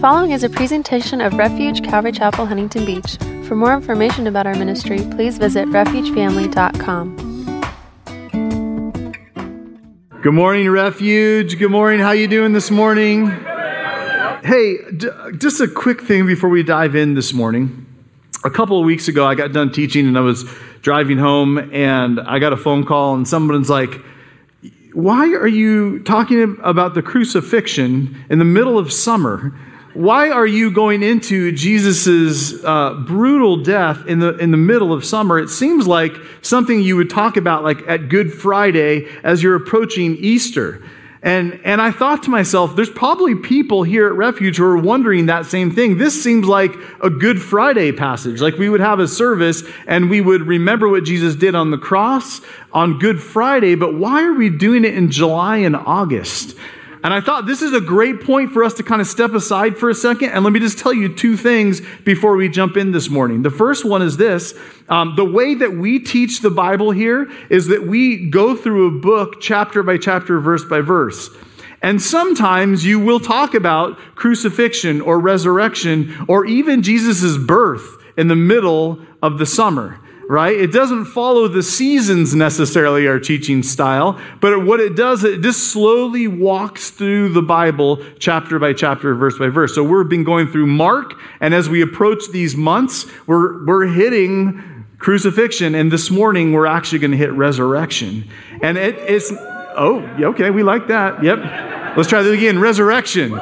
following is a presentation of Refuge Calvary Chapel, Huntington Beach. For more information about our ministry, please visit refugefamily.com. Good morning, Refuge. Good morning. How you doing this morning? Hey, just a quick thing before we dive in this morning. A couple of weeks ago, I got done teaching and I was driving home and I got a phone call and someone's like, why are you talking about the crucifixion in the middle of summer? Why are you going into Jesus's brutal death in the middle of summer? It seems like something you would talk about like at Good Friday as you're approaching Easter. And I thought to myself, there's probably people here at Refuge who are wondering that same thing. This seems like a Good Friday passage. Like we would have a service and we would remember what Jesus did on the cross on Good Friday, but why are we doing it in July and August? And I thought this is a great point for us to kind of step aside for a second. And let me just tell you two things before we jump in this morning. The first one is this. The way that we teach the Bible here is that we go through a book chapter by chapter, verse by verse. And sometimes you will talk about crucifixion or resurrection or even Jesus' birth in the middle of the summer. Right? It doesn't follow the seasons necessarily, our teaching style, but what it does, it just slowly walks through the Bible chapter by chapter, verse by verse. So we've been going through Mark, and as we approach these months, we're hitting crucifixion, and this morning we're actually going to hit resurrection. And it's, okay, we like that. Yep. Let's try that again. Resurrection.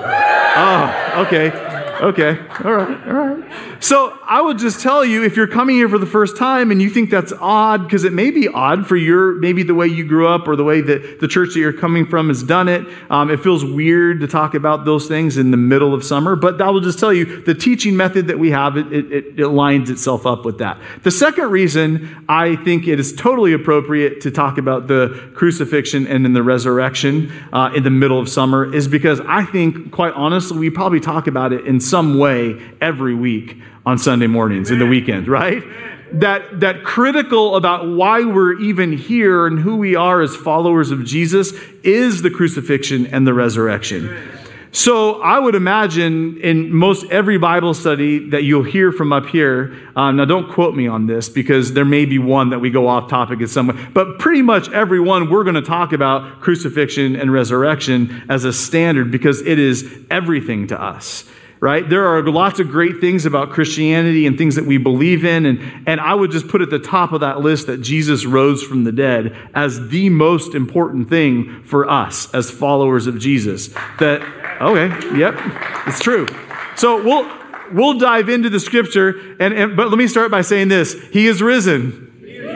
Oh, okay. Okay. All right. So I would just tell you, if you're coming here for the first time and you think that's odd, because it may be odd for maybe the way you grew up or the way that the church that you're coming from has done it. It feels weird to talk about those things in the middle of summer, but I will just tell you the teaching method that we have, it lines itself up with that. The second reason I think it is totally appropriate to talk about the crucifixion and then the resurrection in the middle of summer is because I think, quite honestly, we probably talk about it in some way every week on Sunday mornings in the weekend, right? That critical about why we're even here and who we are as followers of Jesus is the crucifixion and the resurrection. So I would imagine in most every Bible study that you'll hear from up here, now don't quote me on this because there may be one that we go off topic in some way, but pretty much every one we're going to talk about crucifixion and resurrection as a standard because it is everything to us. Right? There are lots of great things about Christianity and things that we believe in. And I would just put at the top of that list that Jesus rose from the dead as the most important thing for us as followers of Jesus. Yep, it's true. So we'll dive into the scripture. But let me start by saying this. He is risen.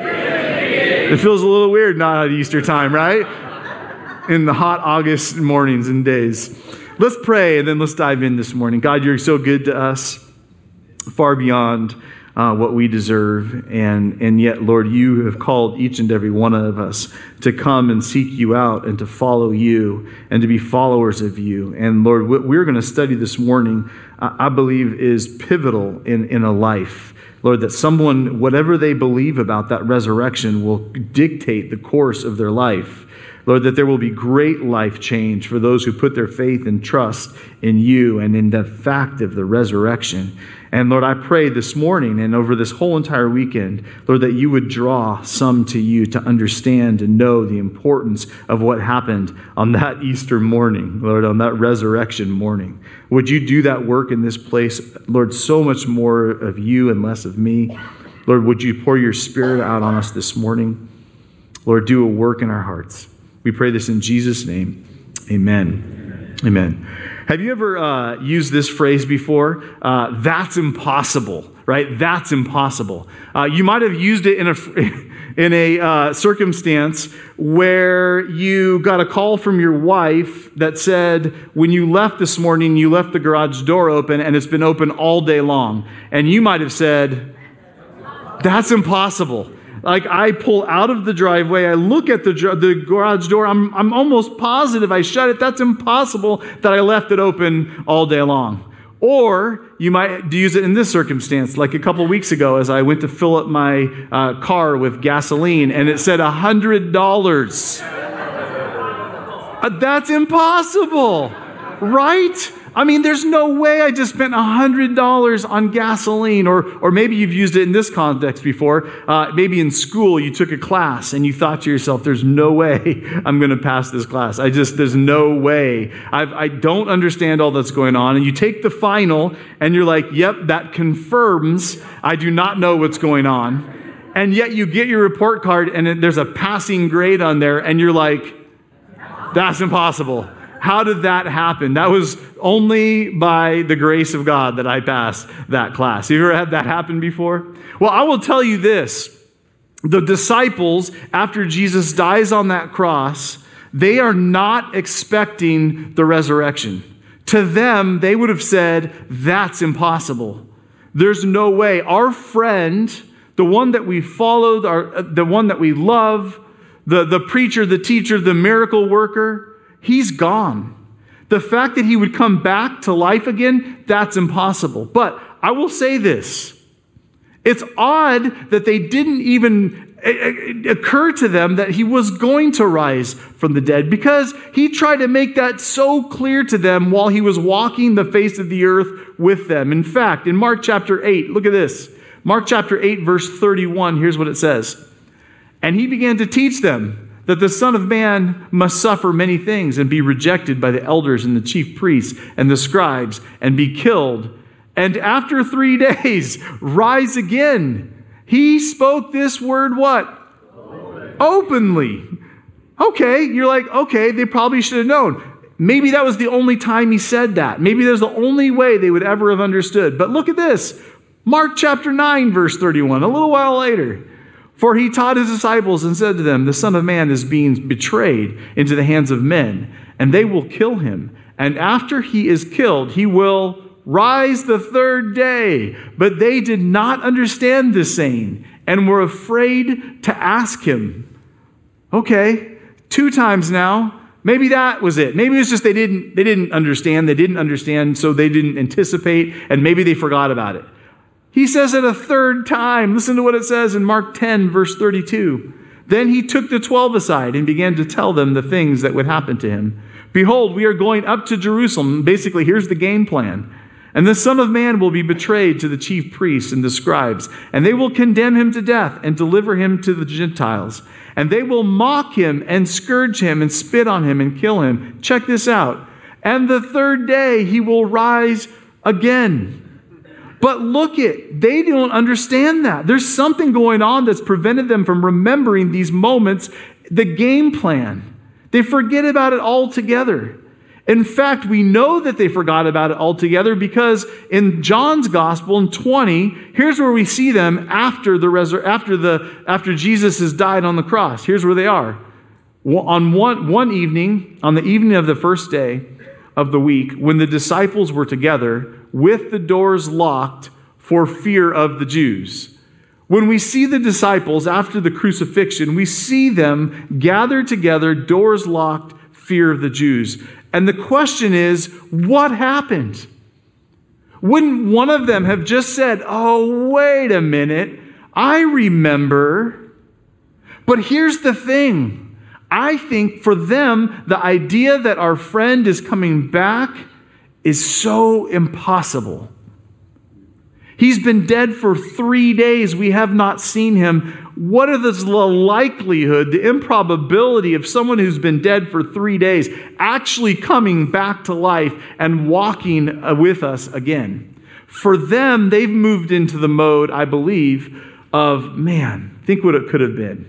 It feels a little weird not at Easter time, right? In the hot August mornings and days. Let's pray and then let's dive in this morning. God, you're so good to us, far beyond what we deserve. And yet, Lord, you have called each and every one of us to come and seek you out and to follow you and to be followers of you. And Lord, what we're going to study this morning, I believe, is pivotal in a life. Lord, that someone, whatever they believe about that resurrection, will dictate the course of their life. Lord, that there will be great life change for those who put their faith and trust in you and in the fact of the resurrection. And Lord, I pray this morning and over this whole entire weekend, Lord, that you would draw some to you to understand and know the importance of what happened on that Easter morning, Lord, on that resurrection morning. Would you do that work in this place? Lord, so much more of you and less of me. Lord, would you pour your Spirit out on us this morning? Lord, do a work in our hearts. We pray this in Jesus' name. Amen. Amen. Have you ever used this phrase before? That's impossible, right? That's impossible. You might have used it in a circumstance where you got a call from your wife that said, when you left this morning, you left the garage door open and it's been open all day long. And you might have said, that's impossible. Like I pull out of the driveway, I look at the garage door, I'm almost positive I shut it. That's impossible that I left it open all day long. Or you might use it in this circumstance, like a couple of weeks ago as I went to fill up my car with gasoline and it said $100. That's impossible. Right? I mean, there's no way I just spent $100 on gasoline, or maybe you've used it in this context before. Maybe in school you took a class and you thought to yourself, there's no way I'm going to pass this class. There's no way. I don't understand all that's going on. And you take the final and you're like, yep, that confirms I do not know what's going on. And yet you get your report card and there's a passing grade on there and you're like, that's impossible. How did that happen? That was only by the grace of God that I passed that class. Have you ever had that happen before? Well, I will tell you this. The disciples, after Jesus dies on that cross, they are not expecting the resurrection. To them, they would have said, that's impossible. There's no way. Our friend, the one that we followed, the one that we love, the preacher, the teacher, the miracle worker, he's gone. The fact that he would come back to life again, that's impossible. But I will say this. It's odd that they didn't even occur to them that he was going to rise from the dead, because he tried to make that so clear to them while he was walking the face of the earth with them. In fact, in Mark chapter 8, look at this. Mark chapter 8, verse 31, here's what it says. And he began to teach them that the Son of Man must suffer many things and be rejected by the elders and the chief priests and the scribes and be killed, and after 3 days rise again. He spoke this word what? Openly. Okay, you're like, okay, they probably should have known. Maybe that was the only time he said that. Maybe there's the only way they would ever have understood. But look at this. Mark chapter 9, verse 31, a little while later. For he taught his disciples and said to them, the Son of Man is being betrayed into the hands of men, and they will kill him. And after he is killed, he will rise the third day. But they did not understand this saying and were afraid to ask him. Okay, 2 times now. Maybe that was it. Maybe it was just they didn't understand. They didn't understand, so they didn't anticipate, and maybe they forgot about it. He says it a 3rd time. Listen to what it says in Mark 10, verse 32. Then he took the 12 aside and began to tell them the things that would happen to him. Behold, we are going up to Jerusalem. Basically, here's the game plan. And the Son of Man will be betrayed to the chief priests and the scribes, and they will condemn him to death and deliver him to the Gentiles. And they will mock him and scourge him and spit on him and kill him. Check this out. And the 3rd day he will rise again. But look they don't understand that. There's something going on that's prevented them from remembering these moments, the game plan. They forget about it altogether. In fact, we know that they forgot about it altogether because in John's Gospel in 20, here's where we see them after Jesus has died on the cross. Here's where they are. On one evening, on the evening of the first day of the week, when the disciples were together with the doors locked for fear of the Jews. When we see the disciples after the crucifixion, we see them gathered together, doors locked, fear of the Jews. And the question is, what happened? Wouldn't one of them have just said, oh, wait a minute, I remember. But here's the thing. I think for them, the idea that our friend is coming back is so impossible. He's been dead for 3 days. We have not seen him. What is the likelihood, the improbability of someone who's been dead for 3 days actually coming back to life and walking with us again? For them, they've moved into the mode, I believe, of, man, think what it could have been.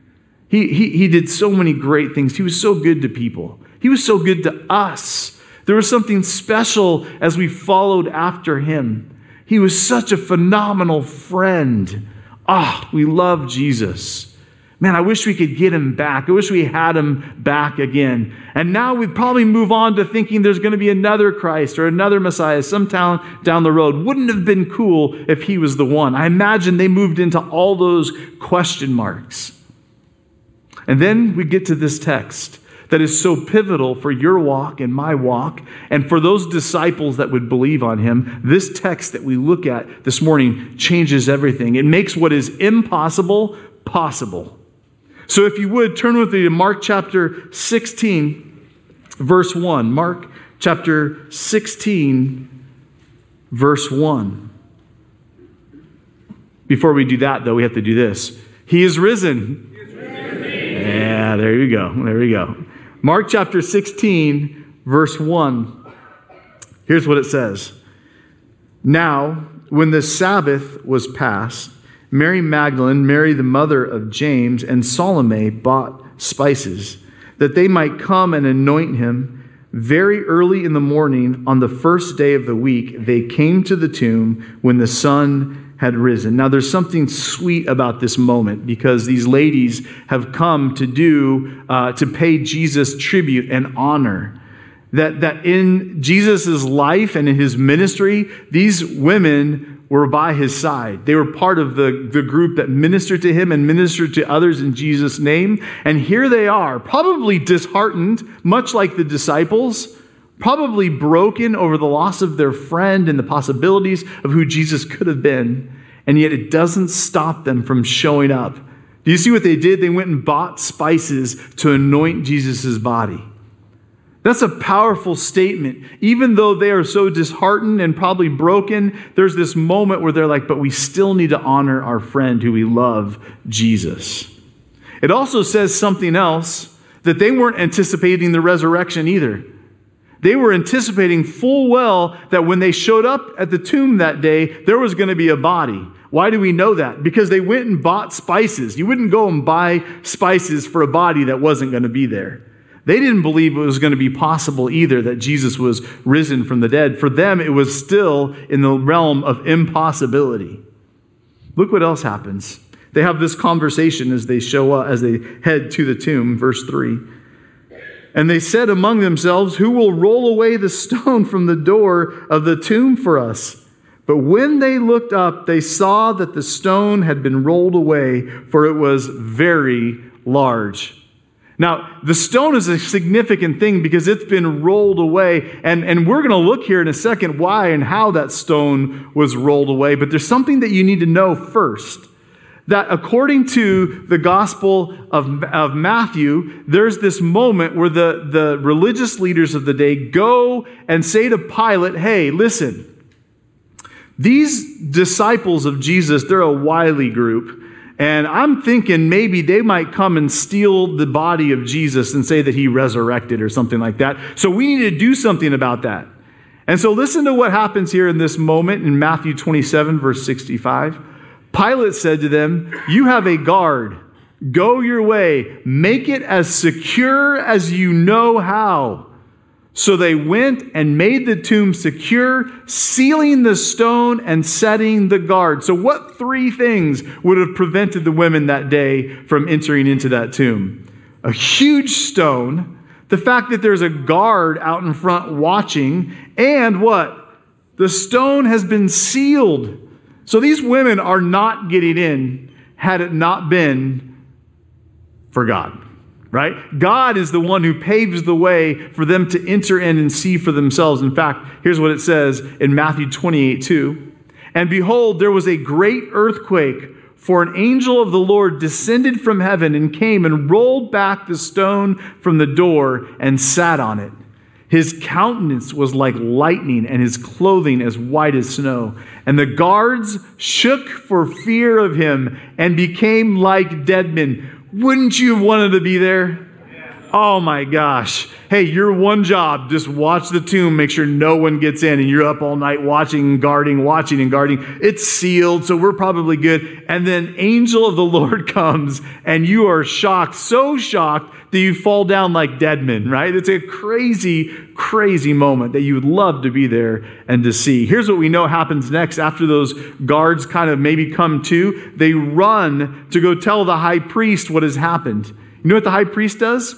He did so many great things. He was so good to people. He was so good to us. There was something special as we followed after him. He was such a phenomenal friend. We love Jesus. Man, I wish we could get him back. I wish we had him back again. And now we'd probably move on to thinking there's going to be another Christ or another Messiah sometime down the road. Wouldn't have been cool if he was the one. I imagine they moved into all those question marks. And then we get to this text that is so pivotal for your walk and my walk, and for those disciples that would believe on him. This text that we look at this morning changes everything. It makes what is impossible possible. So if you would, turn with me to Mark chapter 16, verse 1. Mark chapter 16, verse 1. Before we do that, though, we have to do this. He is risen. He is risen. Yeah, there you go. There we go. Mark chapter 16, verse 1. Here's what it says. Now, when the Sabbath was past, Mary Magdalene, Mary the mother of James, and Salome bought spices, that they might come and anoint him. Very early in the morning, on the first day of the week, they came to the tomb when the sun had risen. Now, there's something sweet about this moment because these ladies have come to pay Jesus tribute and honor. That in Jesus' life and in his ministry, these women were by his side. They were part of the group that ministered to him and ministered to others in Jesus' name. And here they are, probably disheartened, much like the disciples, probably broken over the loss of their friend and the possibilities of who Jesus could have been. And yet it doesn't stop them from showing up. Do you see what they did? They went and bought spices to anoint Jesus' body. That's a powerful statement. Even though they are so disheartened and probably broken, there's this moment where they're like, but we still need to honor our friend who we love, Jesus. It also says something else, that they weren't anticipating the resurrection either. They were anticipating full well that when they showed up at the tomb that day, there was going to be a body. Why do we know that? Because they went and bought spices. You wouldn't go and buy spices for a body that wasn't going to be there. They didn't believe it was going to be possible either that Jesus was risen from the dead. For them, it was still in the realm of impossibility. Look what else happens. They have this conversation as they show up, as they head to the tomb, verse 3. And they said among themselves, who will roll away the stone from the door of the tomb for us? But when they looked up, they saw that the stone had been rolled away, for it was very large. Now, the stone is a significant thing because it's been rolled away. And we're going to look here in a second why and how that stone was rolled away. But there's something that you need to know first. That according to the Gospel of Matthew, there's this moment where the religious leaders of the day go and say to Pilate, hey, listen, these disciples of Jesus, they're a wily group. And I'm thinking maybe they might come and steal the body of Jesus and say that he resurrected or something like that. So we need to do something about that. And so listen to what happens here in this moment in Matthew 27, verse 65. Pilate said to them, you have a guard. Go your way. Make it as secure as you know how. So they went and made the tomb secure, sealing the stone and setting the guard. So what three things would have prevented the women that day from entering into that tomb? A huge stone, the fact that there's a guard out in front watching, and what? The stone has been sealed. So these women are not getting in had it not been for God. Right? God is the one who paves the way for them to enter in and see for themselves. In fact, here's what it says in Matthew 28:2. And behold, there was a great earthquake, for an angel of the Lord descended from heaven and came and rolled back the stone from the door and sat on it. His countenance was like lightning and his clothing as white as snow. And the guards shook for fear of him and became like dead men. Wouldn't you have wanted to be there? Oh my gosh. Hey, your one job, just watch the tomb, make sure no one gets in, and you're up all night watching and guarding. It's sealed, so we're probably good. And then angel of the Lord comes and you are shocked, so shocked that you fall down like dead men, right? It's a crazy, crazy moment that you would love to be there and to see. Here's what we know happens next. After those guards kind of maybe come to, they run to go tell the high priest what has happened. You know what the high priest does?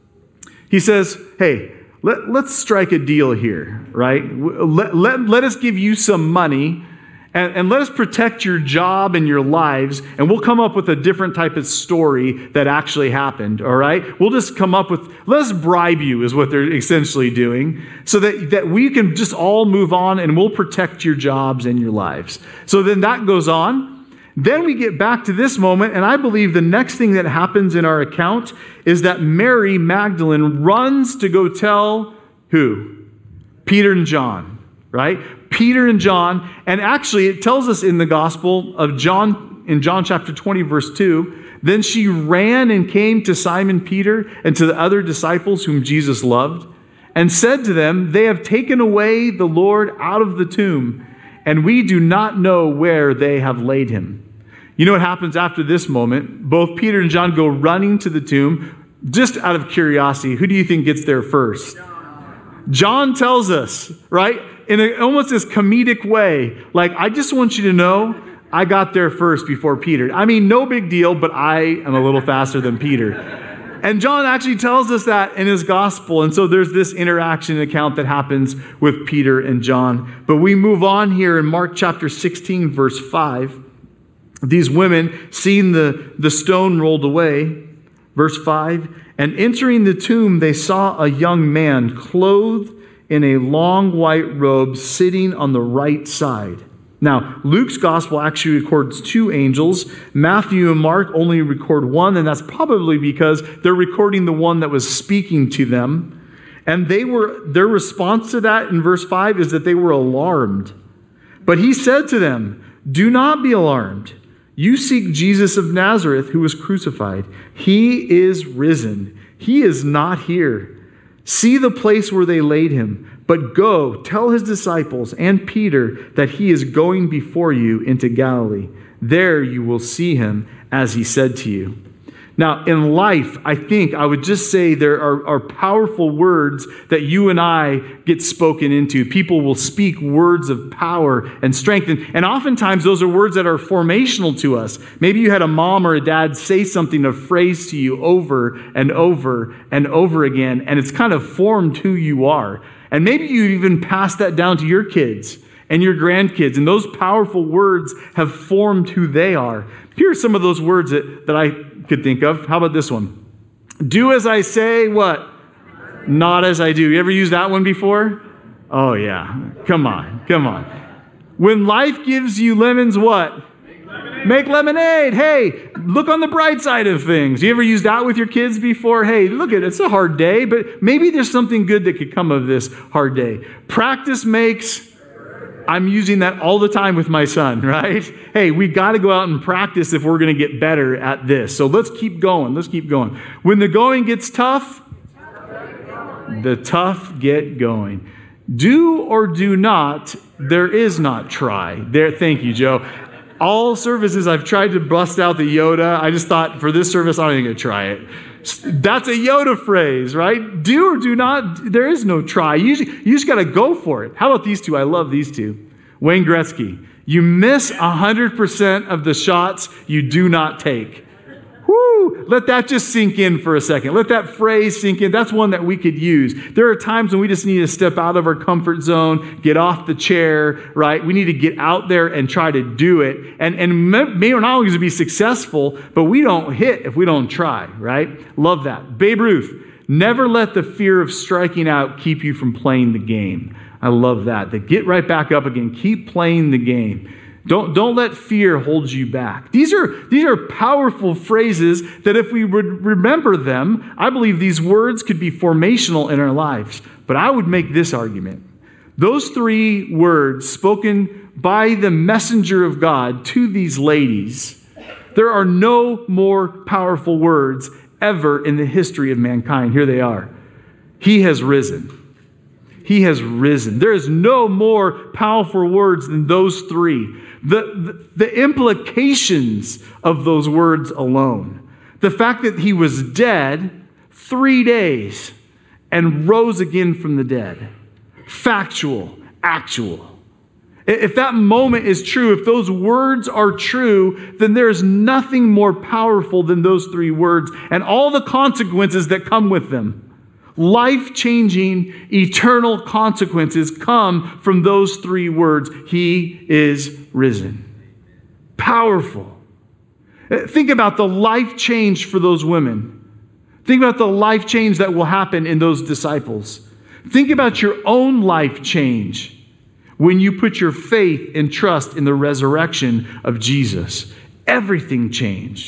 He says, hey, let's strike a deal here, right? Let us give you some money and let us protect your job and your lives, and we'll come up with a different type of story that actually happened, all right? We'll just come up with, let's bribe you is what they're essentially doing, so that we can just all move on and we'll protect your jobs and your lives. So then that goes on. Then we get back to this moment, and I believe the next thing that happens in our account is that Mary Magdalene runs to go tell who? Peter and John, right? Peter and John. And actually, it tells us in the Gospel of John, in John chapter 20, verse 2, then she ran and came to Simon Peter and to the other disciples whom Jesus loved, and said to them, they have taken away the Lord out of the tomb, and we do not know where they have laid him. You know what happens after this moment? Both Peter and John go running to the tomb, just out of curiosity. Who do you think gets there first? John tells us, right, in almost this comedic way, like, I just want you to know, I got there first before Peter. I mean, no big deal, but I am a little faster than Peter. And John actually tells us that in his gospel. And so there's this interaction account that happens with Peter and John. But we move on here in Mark chapter 16, verse 5. These women, seeing the stone rolled away, verse 5, and entering the tomb, they saw a young man clothed in a long white robe sitting on the right side. Now, Luke's gospel actually records 2 angels. Matthew and Mark only record one, and that's probably because they're recording the one that was speaking to them. And their response to that in verse 5 is that they were alarmed. But he said to them, do not be alarmed. You seek Jesus of Nazareth, who was crucified. He is risen. He is not here. See the place where they laid him. But go, tell his disciples and Peter that he is going before you into Galilee. There you will see him as he said to you. Now, in life, I think I would just say there are powerful words that you and I get spoken into. People will speak words of power and strength. And oftentimes those are words that are formational to us. Maybe you had a mom or a dad say something, a phrase to you over and over and over again, and it's kind of formed who you are. And maybe you even pass that down to your kids and your grandkids, and those powerful words have formed who they are. Here are some of those words that I could think of. How about this one? Do as I say, what? Not as I do. You ever used that one before? Oh, yeah. Come on. When life gives you lemons, what? Make lemonade. Hey, look on the bright side of things. You ever used that with your kids before? Hey, look at it. It's a hard day, but maybe there's something good that could come of this hard day. Practice makes... I'm using that all the time with my son, right? Hey, we got to go out and practice if we're going to get better at this. So let's keep going. When the going gets tough, the tough get going. Do or do not, there is not try. There, thank you, Joe. All services I've tried to bust out the Yoda. I just thought for this service, I'm not even going to try it. That's a Yoda phrase, right? Do or do not, there is no try. You just got to go for it. How about these two? I love these two. Wayne Gretzky. You miss 100% of the shots you do not take. Woo! Let that just sink in for a second. Let that phrase sink in. That's one that we could use. There are times when we just need to step out of our comfort zone, get off the chair, right? We need to get out there and try to do it. And maybe we're not always going to be successful, but we don't hit if we don't try, right? Love that. Babe Ruth, never let the fear of striking out keep you from playing the game. I love that. That get right back up again. Keep playing the game. Don't let fear hold you back. These are powerful phrases that if we would remember them, I believe these words could be formational in our lives. But I would make this argument. Those 3 words spoken by the messenger of God to these ladies, there are no more powerful words ever in the history of mankind. Here they are. He has risen. He has risen. There is no more powerful words than those 3. The implications of those words alone. The fact that he was dead 3 days and rose again from the dead. Factual, actual. If that moment is true, if those words are true, then there is nothing more powerful than those 3 words and all the consequences that come with them. Life-changing, eternal consequences come from those 3 words. He is risen. Powerful. Think about the life change for those women. Think about the life change that will happen in those disciples. Think about your own life change when you put your faith and trust in the resurrection of Jesus. Everything changed.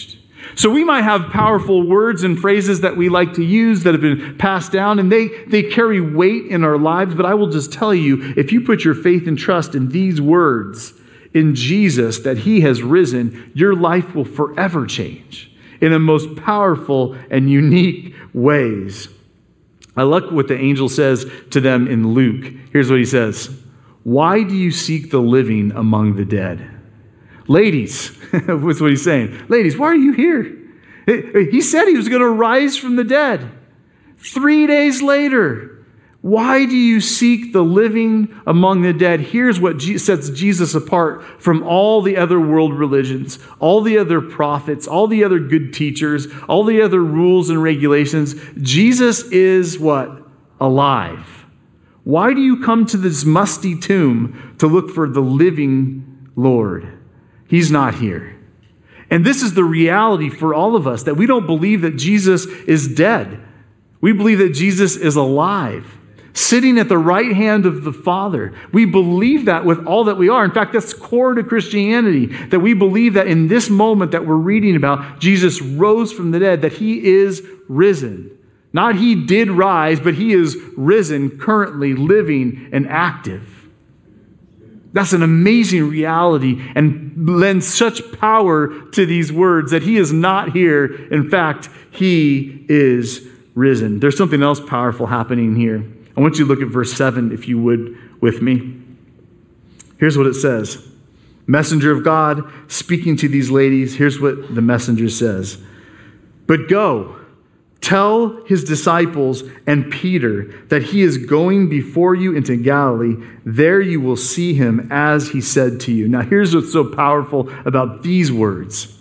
So we might have powerful words and phrases that we like to use that have been passed down, and they carry weight in our lives. But I will just tell you, if you put your faith and trust in these words, in Jesus, that he has risen, your life will forever change in the most powerful and unique ways. I like what the angel says to them in Luke. Here's what he says. Why do you seek the living among the dead? Ladies, that's what he's saying. Ladies, why are you here? He said he was going to rise from the dead. 3 days later, why do you seek the living among the dead? Here's what sets Jesus apart from all the other world religions, all the other prophets, all the other good teachers, all the other rules and regulations. Jesus is what? Alive. Why do you come to this musty tomb to look for the living Lord? He's not here. And this is the reality for all of us, that we don't believe that Jesus is dead. We believe that Jesus is alive, sitting at the right hand of the Father. We believe that with all that we are. In fact, that's core to Christianity, that we believe that in this moment that we're reading about, Jesus rose from the dead, that he is risen. Not he did rise, but he is risen, currently living and active. That's an amazing reality and lends such power to these words that he is not here. In fact, he is risen. There's something else powerful happening here. I want you to look at verse 7, if you would, with me. Here's what it says. Messenger of God speaking to these ladies. Here's what the messenger says. But go, tell his disciples and Peter that he is going before you into Galilee. There you will see him as he said to you. Now here's what's so powerful about these words.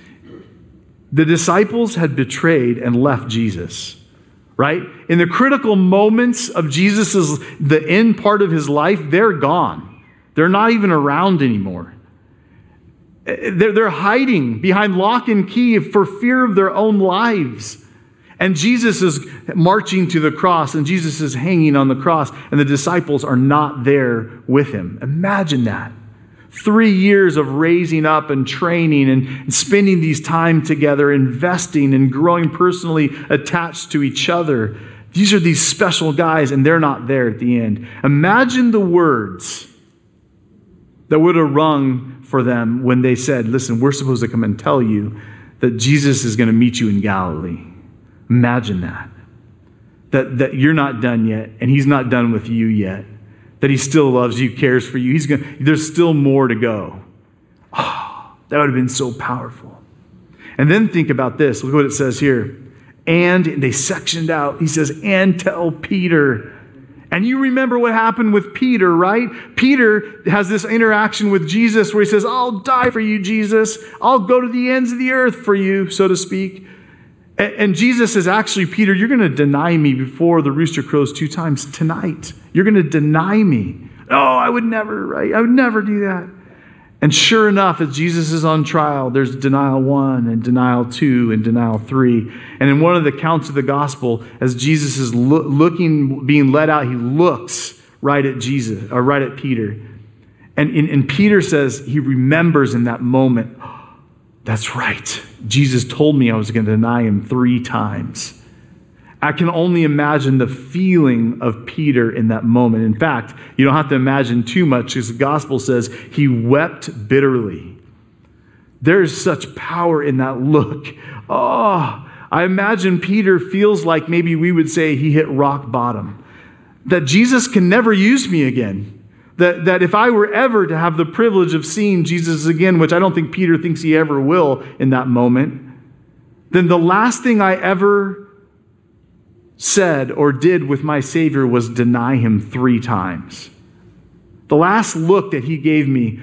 The disciples had betrayed and left Jesus. Right? In the critical moments of the end part of his life, they're gone. They're not even around anymore. They're hiding behind lock and key for fear of their own lives. And Jesus is marching to the cross, and Jesus is hanging on the cross, and the disciples are not there with him. Imagine that. 3 years of raising up and training and spending these time together, investing and growing personally attached to each other. These are these special guys, and they're not there at the end. Imagine the words that would have rung for them when they said, listen, we're supposed to come and tell you that Jesus is going to meet you in Galilee. Imagine that. That you're not done yet, and he's not done with you yet. That he still loves you, cares for you. There's still more to go. Oh, that would have been so powerful. And then think about this. Look what it says here. And they sectioned out. He says, and tell Peter. And you remember what happened with Peter, right? Peter has this interaction with Jesus where he says, I'll die for you, Jesus. I'll go to the ends of the earth for you, so to speak. And Jesus says, actually, Peter, you're going to deny me before the rooster crows 2 times tonight. You're going to deny me. Oh, I would never, right? I would never do that. And sure enough, as Jesus is on trial, there's denial 1 and denial 2 and denial 3. And in one of the accounts of the gospel, as Jesus is being led out, he looks right at Jesus, or right at Peter. And Peter says he remembers in that moment, that's right. Jesus told me I was going to deny him 3 times. I can only imagine the feeling of Peter in that moment. In fact, you don't have to imagine too much because the gospel says he wept bitterly. There's such power in that look. Oh, I imagine Peter feels like maybe we would say he hit rock bottom. That Jesus can never use me again. That if I were ever to have the privilege of seeing Jesus again, which I don't think Peter thinks he ever will in that moment, then the last thing I ever said or did with my Savior was deny him 3 times. The last look that he gave me,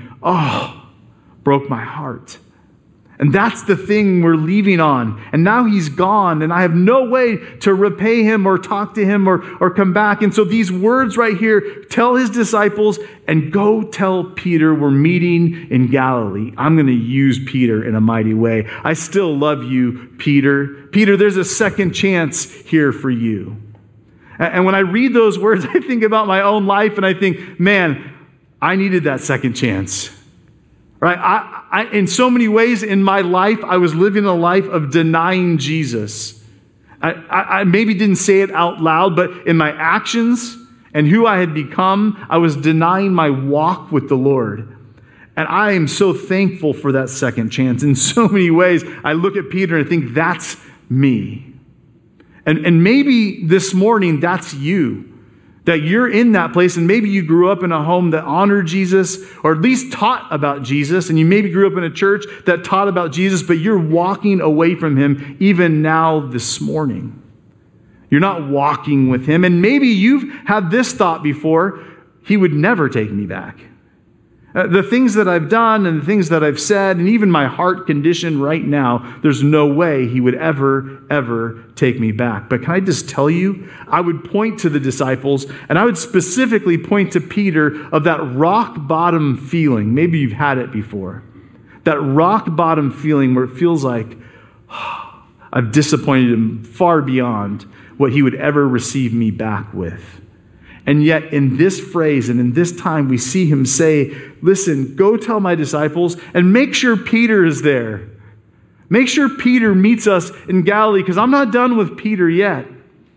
broke my heart. And that's the thing we're leaving on. And now he's gone, and I have no way to repay him or talk to him or come back. And so these words right here, tell his disciples and go tell Peter we're meeting in Galilee. I'm going to use Peter in a mighty way. I still love you, Peter. Peter, there's a second chance here for you. And when I read those words, I think about my own life and I think, man, I needed that second chance. Right? I in so many ways in my life, I was living a life of denying Jesus. I maybe didn't say it out loud, but in my actions and who I had become, I was denying my walk with the Lord. And I am so thankful for that second chance. In so many ways, I look at Peter and think, that's me. And maybe this morning, that's you. That you're in that place, and maybe you grew up in a home that honored Jesus, or at least taught about Jesus, and you maybe grew up in a church that taught about Jesus, but you're walking away from him even now this morning. You're not walking with him, and maybe you've had this thought before, he would never take me back. The things that I've done and the things that I've said, and even my heart condition right now, there's no way he would ever take me back. But can I just tell you, I would point to the disciples, and I would specifically point to Peter of that rock bottom feeling. Maybe you've had it before. That rock bottom feeling where it feels like, I've disappointed him far beyond what he would ever receive me back with. And yet in this phrase and in this time, we see him say, listen, go tell my disciples and make sure Peter is there. Make sure Peter meets us in Galilee, because I'm not done with Peter yet.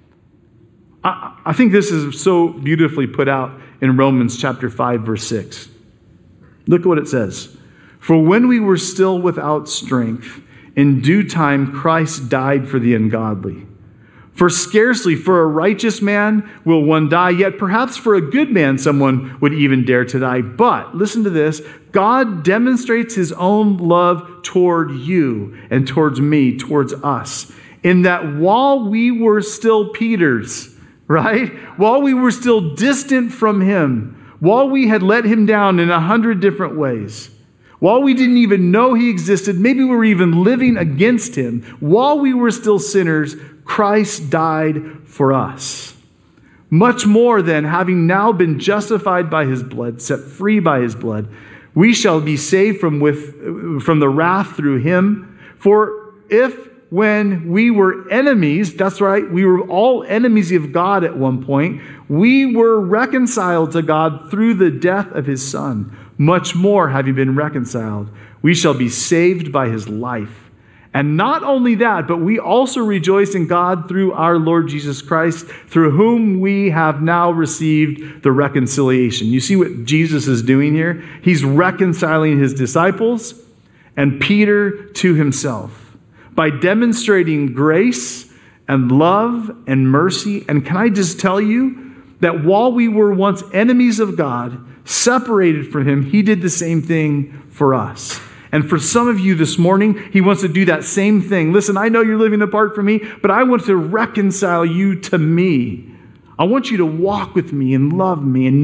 I think this is so beautifully put out in Romans chapter 5, verse 6. Look at what it says. For when we were still without strength, in due time Christ died for the ungodly. For scarcely for a righteous man will one die, yet perhaps for a good man someone would even dare to die. But, listen to this, God demonstrates his own love toward you and towards me, towards us, in that while we were still Peters, right? While we were still distant from him, while we had let him down in 100 different ways, while we didn't even know he existed, maybe we were even living against him, while we were still sinners, Christ died for us. Much more than having now been justified by his blood, set free by his blood, we shall be saved from the wrath through him. For if when we were enemies, that's right, we were all enemies of God at one point, we were reconciled to God through the death of his Son. Much more, having been reconciled, we shall be saved by his life. And not only that, but we also rejoice in God through our Lord Jesus Christ, through whom we have now received the reconciliation. You see what Jesus is doing here? He's reconciling his disciples and Peter to himself by demonstrating grace and love and mercy. And can I just tell you that while we were once enemies of God, separated from him, he did the same thing for us. And for some of you this morning, he wants to do that same thing. Listen, I know you're living apart from me, but I want to reconcile you to me. I want you to walk with me and love me and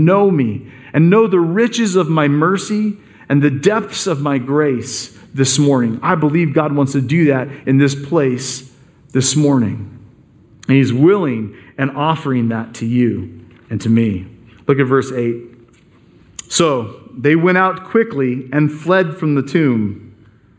know the riches of my mercy and the depths of my grace this morning. I believe God wants to do that in this place this morning. And he's willing and offering that to you and to me. Look at verse 8. So they went out quickly and fled from the tomb.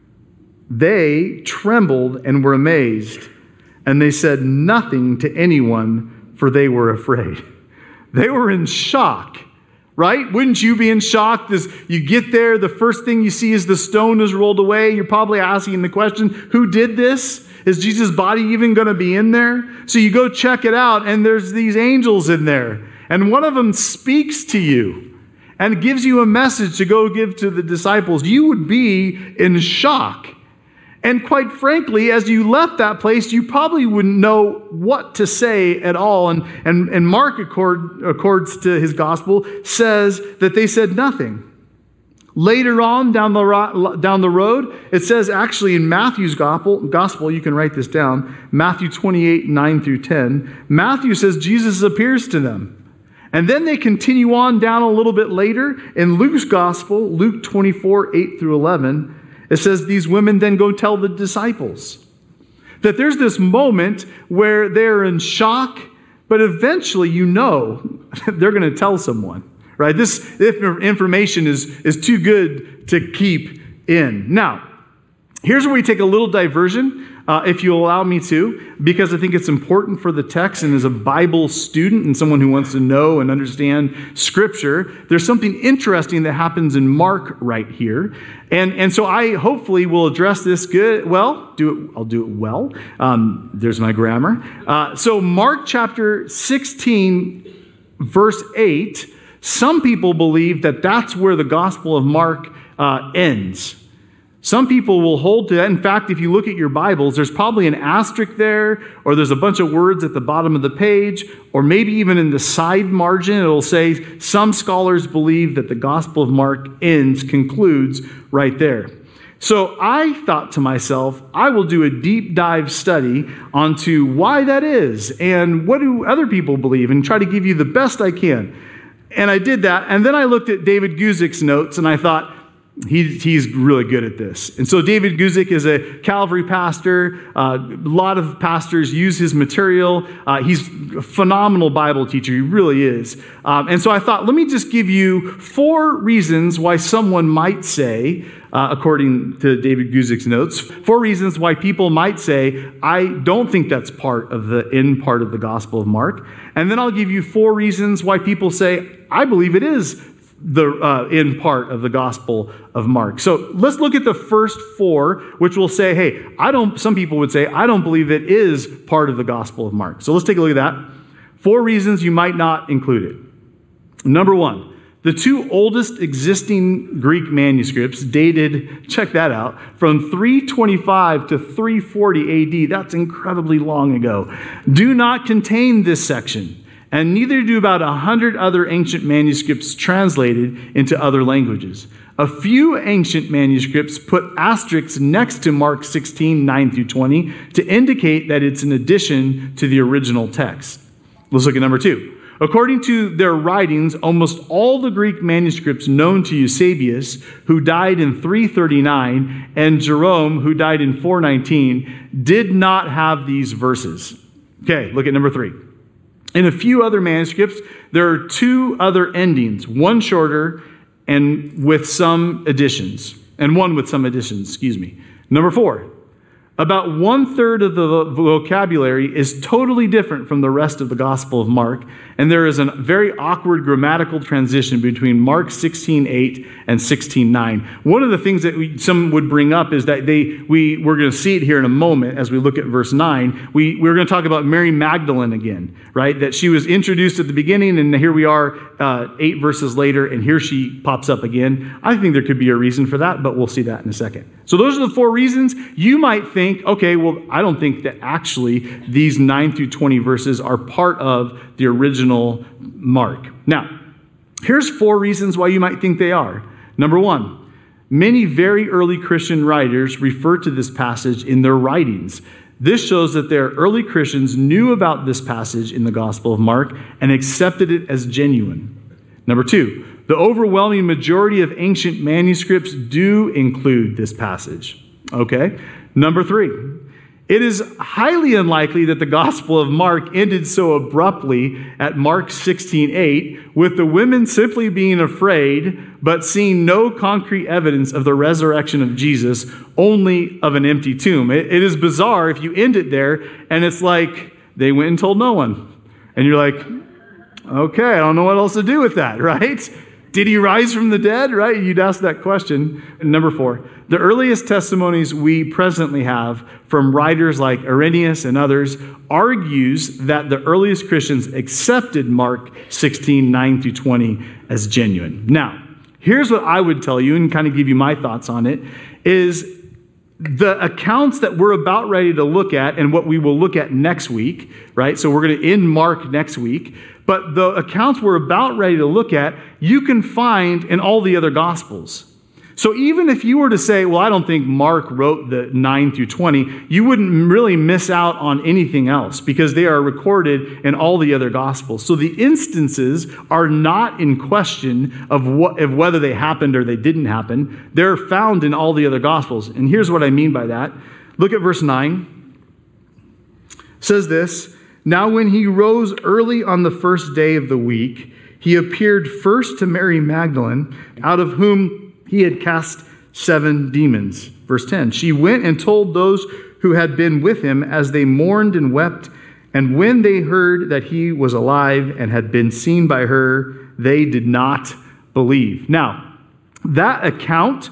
They trembled and were amazed, and they said nothing to anyone, for they were afraid. They were in shock, right? Wouldn't you be in shock? You get there, the first thing you see is the stone is rolled away. You're probably asking the question, who did this? Is Jesus' body even going to be in there? So you go check it out, and there's these angels in there, and one of them speaks to you and gives you a message to go give to the disciples. You would be in shock. And quite frankly, as you left that place, you probably wouldn't know what to say at all. And Mark, accords to his gospel, says that they said nothing. Later on down the road, it says actually in Matthew's gospel, you can write this down, Matthew 28, 9 through 10, Matthew says Jesus appears to them. And then they continue on down a little bit later in Luke's gospel, Luke 24, 8 through 11. It says these women then go tell the disciples that there's this moment where they're in shock, but eventually they're going to tell someone, right? This information is too good to keep in. Now, here's where we take a little diversion. if you allow me to, because I think it's important for the text, and as a Bible student and someone who wants to know and understand Scripture, there's something interesting that happens in Mark right here. And so I hopefully will address this I'll do it well. There's my grammar. So Mark chapter 16, verse 8, some people believe that that's where the Gospel of Mark ends. Some people will hold to that. In fact, if you look at your Bibles, there's probably an asterisk there, or there's a bunch of words at the bottom of the page, or maybe even in the side margin, it'll say, some scholars believe that the Gospel of Mark concludes right there. So I thought to myself, I will do a deep dive study onto why that is, and what do other people believe, and try to give you the best I can. And I did that, and then I looked at David Guzik's notes, and I thought, he's really good at this. And so David Guzik is a Calvary pastor. A lot of pastors use his material. He's a phenomenal Bible teacher. He really is. And so I thought, let me just give you 4 reasons why someone might say, according to David Guzik's notes, 4 reasons why people might say, I don't think that's part of the end part of the Gospel of Mark. And then I'll give you 4 reasons why people say, I believe it is the end part of the Gospel of Mark. So let's look at the first 4, which will say, hey, some people would say, I don't believe it is part of the Gospel of Mark. So let's take a look at that. 4 reasons you might not include it. Number 1, the 2 oldest existing Greek manuscripts dated, check that out, from 325 to 340 AD, that's incredibly long ago, do not contain this section. And neither do about 100 other ancient manuscripts translated into other languages. A few ancient manuscripts put asterisks next to Mark 16, 9 through 20 to indicate that it's an addition to the original text. Let's look at number 2. According to their writings, almost all the Greek manuscripts known to Eusebius, who died in 339, and Jerome, who died in 419, did not have these verses. Okay, look at number 3. In a few other manuscripts, there are 2 other endings, one shorter and with some additions, and one with some additions, Number 4, about 1/3 of the vocabulary is totally different from the rest of the Gospel of Mark, and there is a very awkward grammatical transition between Mark 16:8 and 16:9. One of the things that some would bring up is that we're going to see it here in a moment as we look at verse 9. We're going to talk about Mary Magdalene again, right? That she was introduced at the beginning, and here we are 8 verses later, and here she pops up again. I think there could be a reason for that, but we'll see that in a second. So those are the 4 reasons. You might think, okay, well, I don't think that actually these 9 through 20 verses are part of the original Mark. Now, here's 4 reasons why you might think they are. Number 1, many very early Christian writers refer to this passage in their writings. This shows that their early Christians knew about this passage in the Gospel of Mark and accepted it as genuine. Number 2, the overwhelming majority of ancient manuscripts do include this passage. Okay? Number 3, it is highly unlikely that the Gospel of Mark ended so abruptly at Mark 16:8, with the women simply being afraid, but seeing no concrete evidence of the resurrection of Jesus, only of an empty tomb. It is bizarre if you end it there, and it's like they went and told no one. And you're like, okay, I don't know what else to do with that, right? Did he rise from the dead, right? You'd ask that question. And number 4, the earliest testimonies we presently have from writers like Irenaeus and others argues that the earliest Christians accepted Mark 16, 9 through 20 as genuine. Now, here's what I would tell you and kind of give you my thoughts on it, is the accounts that we're about ready to look at and what we will look at next week, right? So we're going to end Mark next week. But the accounts we're about ready to look at, you can find in all the other Gospels. So even if you were to say, well, I don't think Mark wrote the 9 through 20, you wouldn't really miss out on anything else because they are recorded in all the other Gospels. So the instances are not in question of whether they happened or they didn't happen. They're found in all the other Gospels. And here's what I mean by that. Look at verse 9. It says this, now when he rose early on the first day of the week, he appeared first to Mary Magdalene, out of whom he had cast 7 demons. Verse 10, she went and told those who who had been with him as they mourned and wept. And when they heard that he was alive and had been seen by her, they did not believe. Now, that account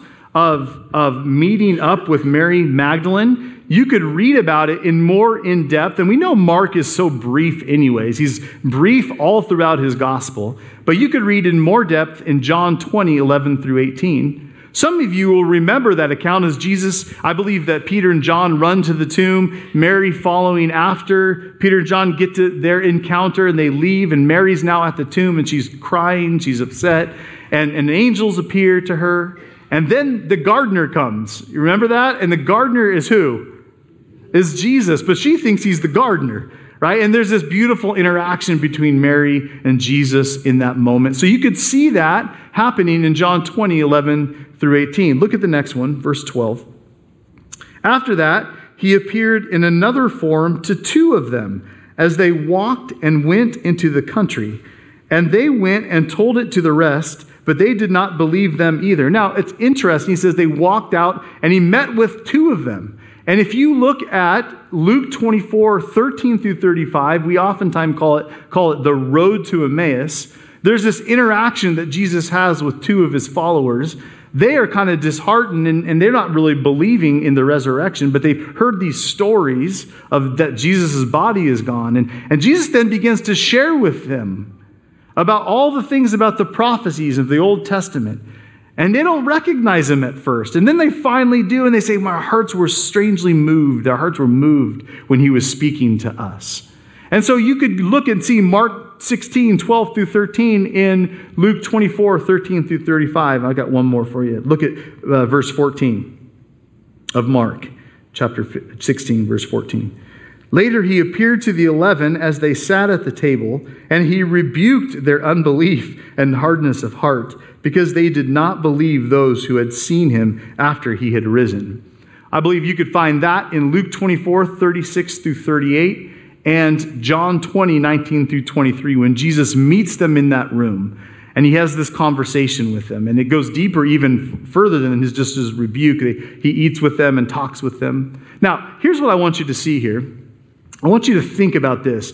of meeting up with Mary Magdalene, you could read about it in more in depth. And we know Mark is so brief anyways. He's brief all throughout his gospel. But you could read in more depth in John 20, 11 through 18. Some of you will remember that account as Jesus, I believe that Peter and John run to the tomb, Mary following after. Peter and John get to their encounter and they leave, and Mary's now at the tomb and she's crying, she's upset, and angels appear to her. And then the gardener comes. You remember that? And the gardener is who? Is Jesus, but she thinks he's the gardener, right? And there's this beautiful interaction between Mary and Jesus in that moment. So you could see that happening in John 20, 11 through 18. Look at the next one, verse 12. After that, he appeared in another form to two of them as they walked and went into the country. And they went and told it to the rest, but they did not believe them either. Now, it's interesting. He says they walked out and he met with two of them. And if you look at Luke 24, 13 through 35, we oftentimes call it the road to Emmaus. There's this interaction that Jesus has with two of his followers. They are kind of disheartened and they're not really believing in the resurrection, but they've heard these stories of that Jesus' body is gone. And Jesus then begins to share with them about all the things about the prophecies of the Old Testament. And they don't recognize him at first. And then they finally do, and they say, "My hearts were strangely moved." Our hearts were moved when he was speaking to us. And so you could look and see Mark 16, 12 through 13 in Luke 24, 13 through 35. I got one more for you. Look at verse 14 of Mark, chapter 16, verse 14. Later he appeared to the 11 as they sat at the table, and he rebuked their unbelief and hardness of heart, because they did not believe those who had seen him after he had risen. I believe you could find that in Luke 24, 36 through 38, and John 20, 19 through 23, when Jesus meets them in that room, and he has this conversation with them. And it goes deeper, even further than just his rebuke. He eats with them and talks with them. Now, here's what I want you to see here. I want you to think about this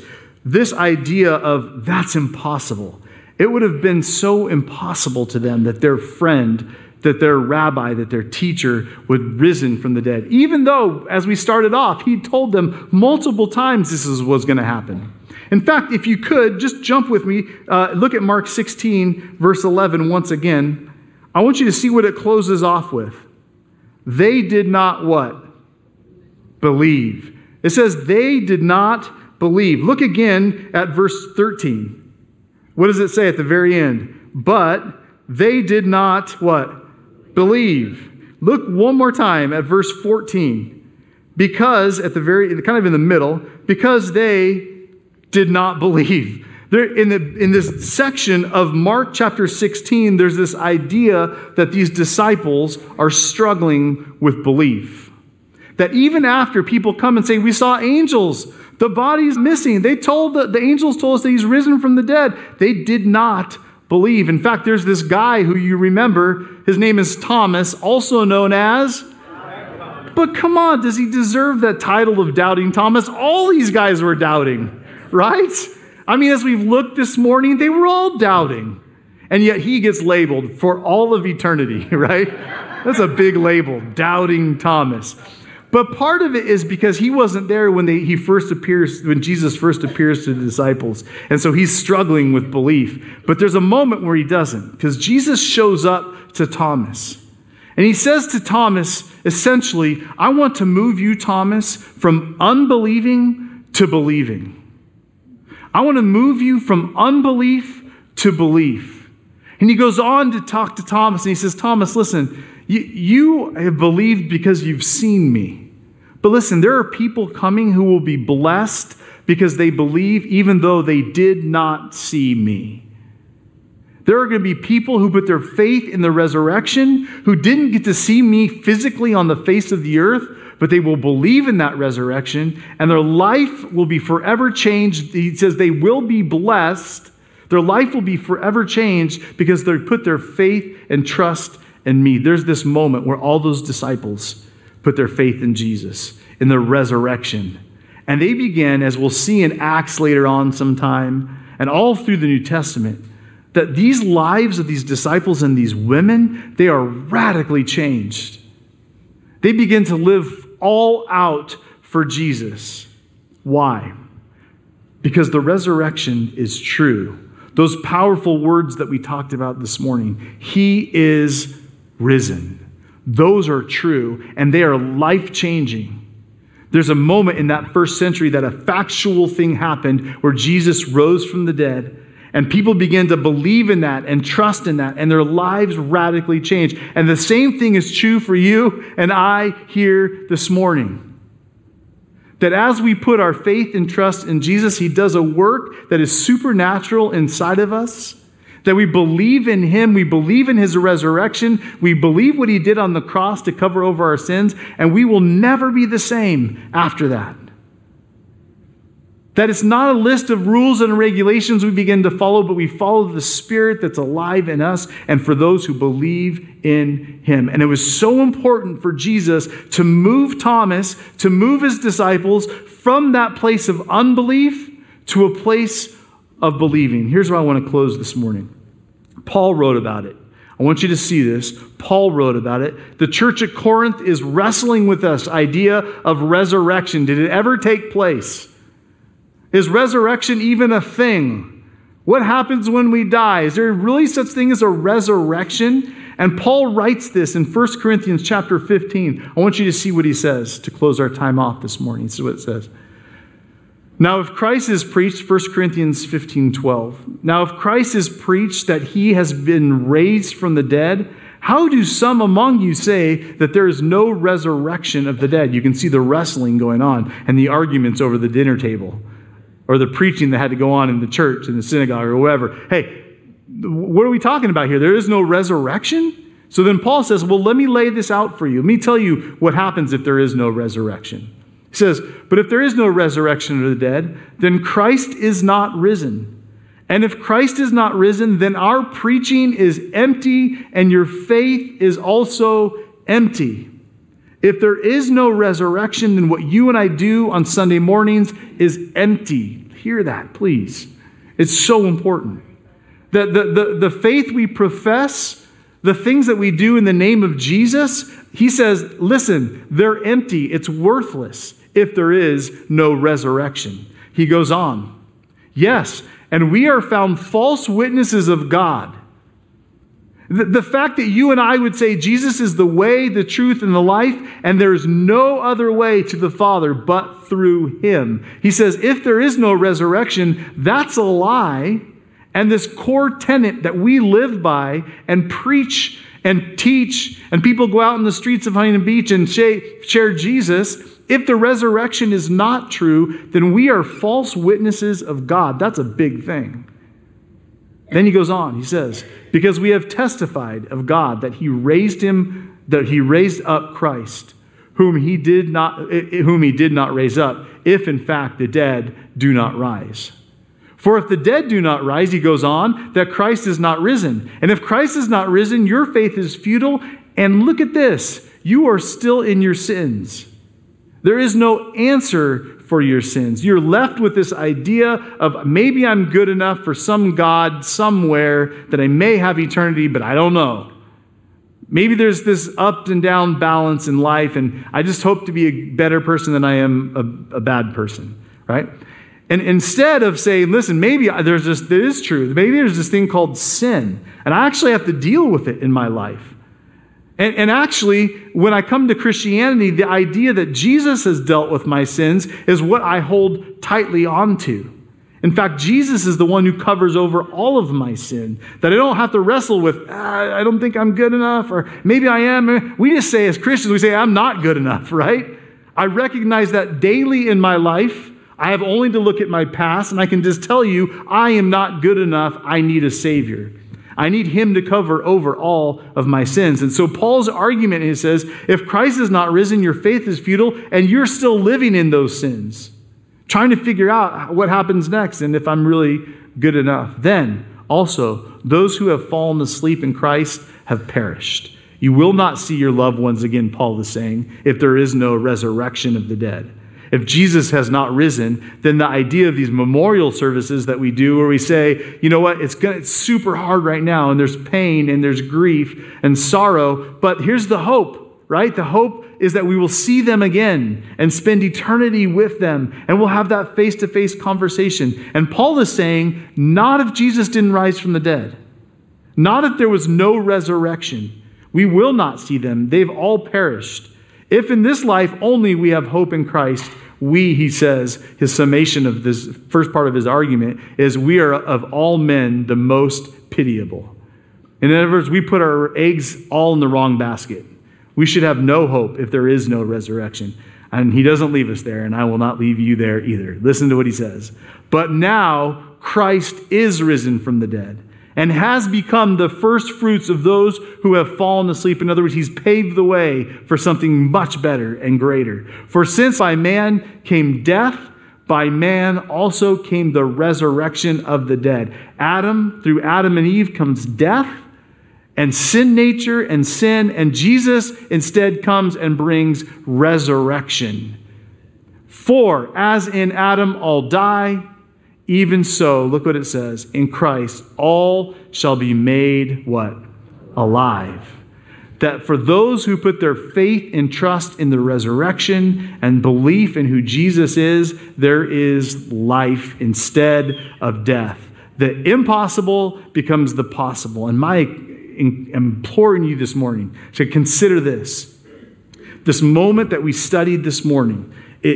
idea of that's impossible. It would have been so impossible to them that their friend, that their rabbi, that their teacher would risen from the dead. Even though, as we started off, he told them multiple times this is what's going to happen. In fact, if you could, just jump with me. Look at Mark 16, verse 11 once again. I want you to see what it closes off with. They did not what? Believe. It says they did not believe. Look again at verse 13. What does it say at the very end? But they did not what? Believe. Look one more time at verse 14. Because at the very, kind of in the middle, because they did not believe. There, in this section of Mark chapter 16, there's this idea that these disciples are struggling with belief. That even after people come and say, "We saw angels, the body's missing," the angels told us that he's risen from the dead. They did not believe. In fact, there's this guy who you remember, his name is Thomas, also known as, but come on, does he deserve that title of Doubting Thomas? All these guys were doubting, right? I mean, as we've looked this morning, they were all doubting. And yet he gets labeled for all of eternity, right? That's a big label, Doubting Thomas. But part of it is because he wasn't there when Jesus first appears to the disciples. And so he's struggling with belief. But there's a moment where he doesn't, because Jesus shows up to Thomas. And he says to Thomas, essentially, "I want to move you, Thomas, from unbelieving to believing. I want to move you from unbelief to belief." And he goes on to talk to Thomas, and he says, "Thomas, listen, you have believed because you've seen me. But listen, there are people coming who will be blessed because they believe even though they did not see me. There are going to be people who put their faith in the resurrection, who didn't get to see me physically on the face of the earth, but they will believe in that resurrection, and their life will be forever changed." He says they will be blessed. Their life will be forever changed because they put their faith and trust in me. There's this moment where all those disciples put their faith in Jesus. in the resurrection. And they began, as we'll see in Acts later on sometime, and all through the New Testament, that these lives of these disciples and these women, they are radically changed. They begin to live all out for Jesus. Why? Because the resurrection is true. Those powerful words that we talked about this morning, He is risen. Those are true, and they are life-changing. There's a moment in that first century that a factual thing happened where Jesus rose from the dead, and people began to believe in that and trust in that, and their lives radically changed. And the same thing is true for you and I here this morning. That as we put our faith and trust in Jesus, He does a work that is supernatural inside of us. That we believe in Him, we believe in His resurrection, we believe what He did on the cross to cover over our sins, and we will never be the same after that. That it's not a list of rules and regulations we begin to follow, but we follow the Spirit that's alive in us and for those who believe in Him. And it was so important for Jesus to move Thomas, to move His disciples from that place of unbelief to a place of believing. Here's where I want to close this morning. Paul wrote about it. I want you to see this. Paul wrote about it. The church at Corinth is wrestling with this idea of resurrection. Did it ever take place? Is resurrection even a thing? What happens when we die? Is there really such thing as a resurrection? And Paul writes this in 1 Corinthians chapter 15. I want you to see what he says to close our time off this morning. This is what it says. Now, if Christ is preached, 1 Corinthians 15:12. Now, if Christ is preached that He has been raised from the dead, how do some among you say that there is no resurrection of the dead? You can see the wrestling going on and the arguments over the dinner table, or the preaching that had to go on in the church, in the synagogue, or wherever. Hey, what are we talking about here? There is no resurrection? So then Paul says, well, let me lay this out for you. Let me tell you what happens if there is no resurrection. He says, but if there is no resurrection of the dead, then Christ is not risen. And if Christ is not risen, then our preaching is empty and your faith is also empty. If there is no resurrection, then what you and I do on Sunday mornings is empty. Hear that, please. It's so important. The faith we profess, the things that we do in the name of Jesus, he says, listen, they're empty. It's worthless if there is no resurrection. He goes on. Yes, and we are found false witnesses of God. The fact that you and I would say Jesus is the way, the truth, and the life, and there's no other way to the Father but through Him. He says, if there is no resurrection, that's a lie. And this core tenet that we live by and preach and teach, and people go out in the streets of Huntington Beach and share Jesus, if the resurrection is not true, then we are false witnesses of God. That's a big thing. Then he goes on, he says, because we have testified of God that He raised Him, that He raised up Christ, whom He did not raise up, if in fact the dead do not rise. For if the dead do not rise, he goes on, that Christ is not risen. And if Christ is not risen, your faith is futile. And look at this, you are still in your sins. There is no answer for your sins. You're left with this idea of maybe I'm good enough for some God somewhere that I may have eternity, but I don't know. Maybe there's this up and down balance in life, and I just hope to be a better person than I am a bad person, right? And instead of saying, listen, maybe there's this, that is true. Maybe there's this thing called sin, and I actually have to deal with it in my life. And actually, when I come to Christianity, the idea that Jesus has dealt with my sins is what I hold tightly onto. In fact, Jesus is the one who covers over all of my sin, that I don't have to wrestle with, I don't think I'm good enough, or maybe I am. We just say as Christians, we say, I'm not good enough, right? I recognize that daily in my life. I have only to look at my past, and I can just tell you, I am not good enough. I need a Savior. I need Him to cover over all of my sins. And so Paul's argument, he says, if Christ is not risen, your faith is futile, and you're still living in those sins, trying to figure out what happens next and if I'm really good enough. Then also, those who have fallen asleep in Christ have perished. You will not see your loved ones again, Paul is saying, if there is no resurrection of the dead. If Jesus has not risen, then the idea of these memorial services that we do where we say, you know what, it's super hard right now and there's pain and there's grief and sorrow, but here's the hope, right? The hope is that we will see them again and spend eternity with them and we'll have that face-to-face conversation. And Paul is saying, not if Jesus didn't rise from the dead, not if there was no resurrection. We will not see them. They've all perished. If in this life only we have hope in Christ, he says, his summation of this first part of his argument is we are of all men the most pitiable. In other words, we put our eggs all in the wrong basket. We should have no hope if there is no resurrection. And he doesn't leave us there, and I will not leave you there either. Listen to what he says. But now Christ is risen from the dead and has become the first fruits of those who have fallen asleep. In other words, he's paved the way for something much better and greater. For since by man came death, by man also came the resurrection of the dead. Through Adam and Eve comes death and sin nature and sin, and Jesus instead comes and brings resurrection. For as in Adam all die, even so, look what it says, in Christ all shall be made what? Alive. That for those who put their faith and trust in the resurrection and belief in who Jesus is, there is life instead of death. The impossible becomes the possible. And I'm imploring you this morning to consider this. This moment that we studied this morning,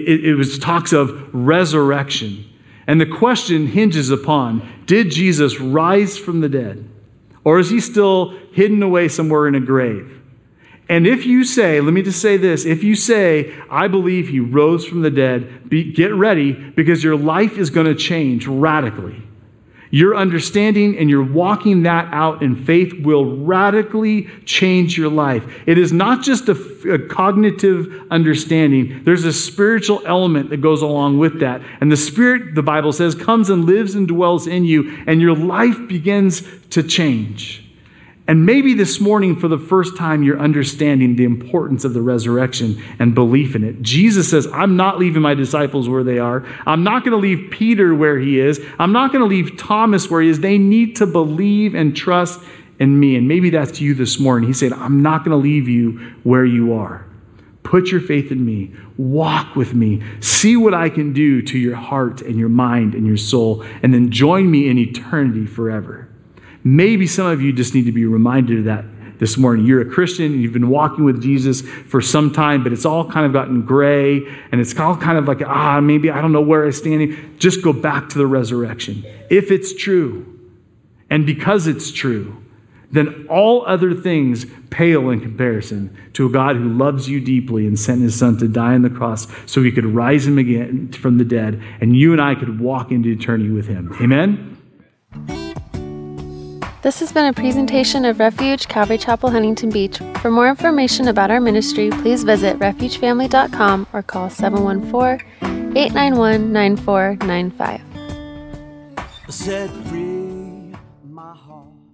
it talks of resurrection. And the question hinges upon, did Jesus rise from the dead? Or is he still hidden away somewhere in a grave? And if you say, let me just say this, if you say, I believe he rose from the dead, get ready because your life is going to change radically. Your understanding and your walking that out in faith will radically change your life. It is not just a cognitive understanding. There's a spiritual element that goes along with that. And the Spirit, the Bible says, comes and lives and dwells in you, and your life begins to change. And maybe this morning, for the first time, you're understanding the importance of the resurrection and belief in it. Jesus says, I'm not leaving my disciples where they are. I'm not going to leave Peter where he is. I'm not going to leave Thomas where he is. They need to believe and trust in me. And maybe that's you this morning. He said, I'm not going to leave you where you are. Put your faith in me. Walk with me. See what I can do to your heart and your mind and your soul. And then join me in eternity forever. Maybe some of you just need to be reminded of that this morning. You're a Christian and you've been walking with Jesus for some time, but it's all kind of gotten gray and it's all kind of like, maybe I don't know where I'm standing. Just go back to the resurrection. If it's true, and because it's true, then all other things pale in comparison to a God who loves you deeply and sent his son to die on the cross so he could rise him again from the dead and you and I could walk into eternity with him. Amen? This has been a presentation of Refuge Calvary Chapel, Huntington Beach. For more information about our ministry, please visit refugefamily.com or call 714-891-9495. Set free my heart.